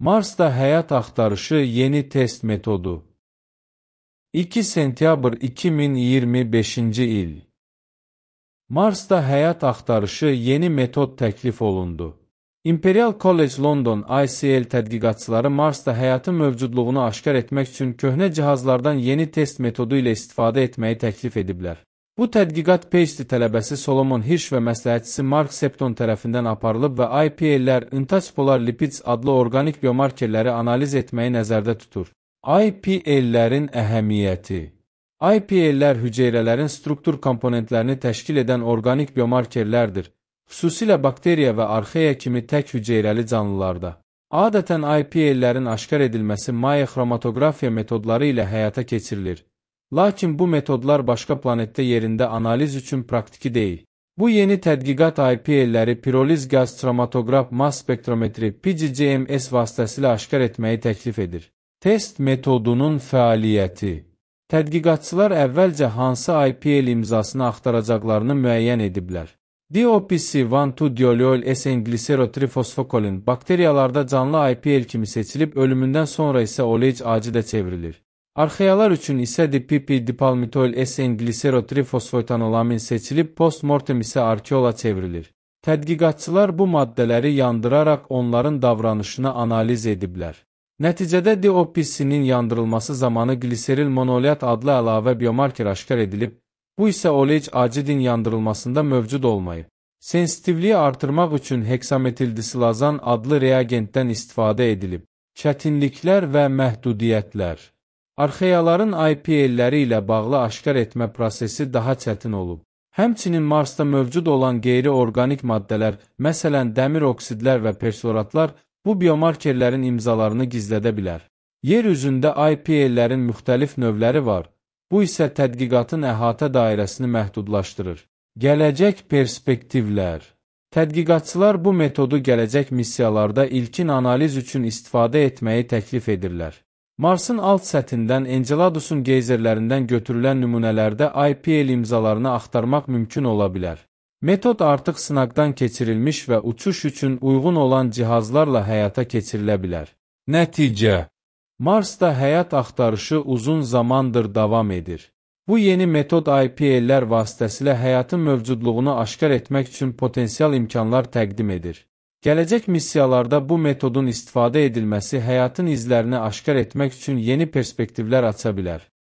Marsda həyat axtarışı yeni test metodu. 2 sentyabr 2025-ci il. Marsda həyat axtarışı yeni metod təklif olundu. Imperial College London ICL tədqiqatçıları Marsda həyatın mövcudluğunu aşkar etmək üçün köhnə cihazlardan yeni test metodu ilə istifadə etməyi təklif ediblər. Bu tədqiqat PhD tələbəsi Solomon Hirsch və məsləhətçisi Mark Septon tərəfindən aparılıb və IPL-lər Untouched Polar Lipids adlı orqanik biomarkerləri analiz etməyi nəzərdə tutur. IPL-lərin əhəmiyyəti. IPL-lər hüceyrələrin struktur komponentlərini təşkil edən orqanik biomarkerlərdir, xüsusilə bakteriya və arxeya kimi tək hüceyrəli canlılarda. Adətən IPL-lərin aşkar edilməsi Maye xromatografiya metodları ilə həyata keçirilir. Lakin bu metodlar başqa planetdə yerində analiz üçün praktiki deyil. Bu yeni tədqiqat IPL-ləri piroliz qaz xromatoqraf mass spektrometri PGCMS vasitəsilə aşkar etməyi təklif edir. Test metodunun fəaliyyəti. Tədqiqatçılar əvvəlcə hansı IPL imzasını axtaracaqlarını müəyyən ediblər. DOPC-1,2-dioliol S-N-gliserotrifosfokolin bakteriyalarda canlı IPL kimi seçilib, ölümündən sonra isə OLH acidə çevrilir. Arxeyalar üçün isə DPP-dipalmitoil S-N-gliserotrifosfoetanolamin seçilib, postmortem isə arkeola çevrilir. Tədqiqatçılar bu maddələri yandıraraq onların davranışını analiz ediblər. Nəticədə DOPC-nin yandırılması zamanı gliseril monolet adlı əlavə biomarker aşkar edilib, bu isə OLH acidin yandırılmasında mövcud olmayıb. Sensitivliyi artırmaq üçün heksametildisilazan adlı reagentdən istifadə edilib. Çətinliklər və məhdudiyyətlər. Arxeyaların IPL-ləri ilə bağlı aşkar etmə prosesi daha çətin olub. Həmçinin Marsda mövcud olan qeyri-orqanik maddələr, məsələn dəmir oksidlər və persloratlar, bu biomarkerlərin imzalarını gizlədə bilər. Yer üzündə IPL-lərin müxtəlif növləri var, bu isə tədqiqatın əhatə dairəsini məhdudlaşdırır. Gələcək perspektivlər. Tədqiqatçılar bu metodu gələcək missiyalarda ilkin analiz üçün istifadə etməyi təklif edirlər. Marsın alt səthindən Enceladus'un geyzerlərindən götürülən nümunələrdə IPL imzalarını axtarmaq mümkün ola bilər. Metod artıq sınaqdan keçirilmiş və uçuş üçün uyğun olan cihazlarla həyata keçirilə bilər. Nəticə. Marsda həyat axtarışı uzun zamandır davam edir. Bu yeni metod IPL-lər vasitəsilə həyatın mövcudluğunu aşkar etmək üçün potensial imkanlar təqdim edir. Gələcək missiyalarda bu metodun istifadə edilməsi həyatın izlərini aşkar etmək üçün yeni perspektivlər aça bilər.